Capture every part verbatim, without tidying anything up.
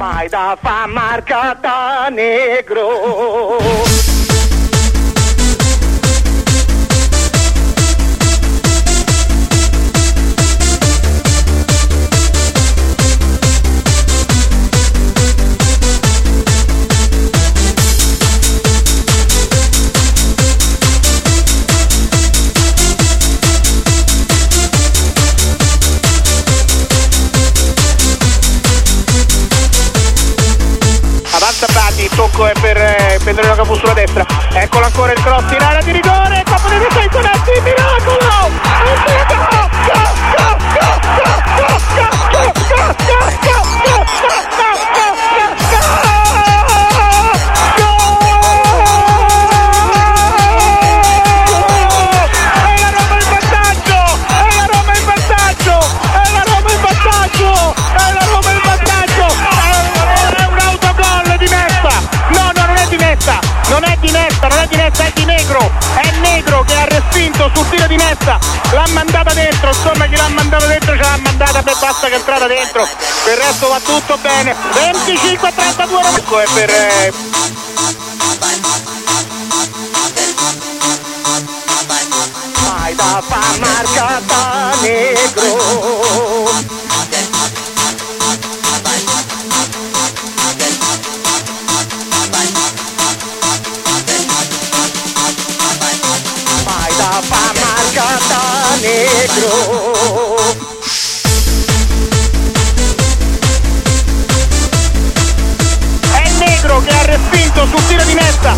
Fai da fa marca da negro. Il tocco è per eh, prendere una capo sulla destra, eccolo ancora il cross in area di rigore, capo di difesa, Messi, miracolo! Non è di Nesta, non è di Nesta, è di Negro, è Negro che ha respinto sul tiro di Nesta, l'ha mandata dentro, insomma chi l'ha mandata dentro ce l'ha mandata, beh basta che è entrata dentro, per il resto va tutto bene, venticinque a trentadue, ecco è per... Eh... Fai da fa marca da negro. Fa marca da negro. È Negro che ha respinto sul tiro di Nesta.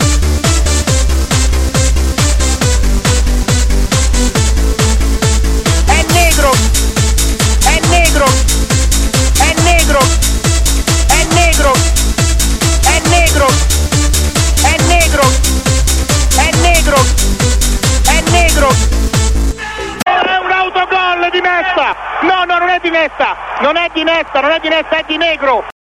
È Negro. È Negro. È Negro. È Negro. È Negro. È Negro. È Negro. È Negro, è un autogol di Nesta, no no non è di Nesta, non è di Nesta, non è di Nesta, è di Negro.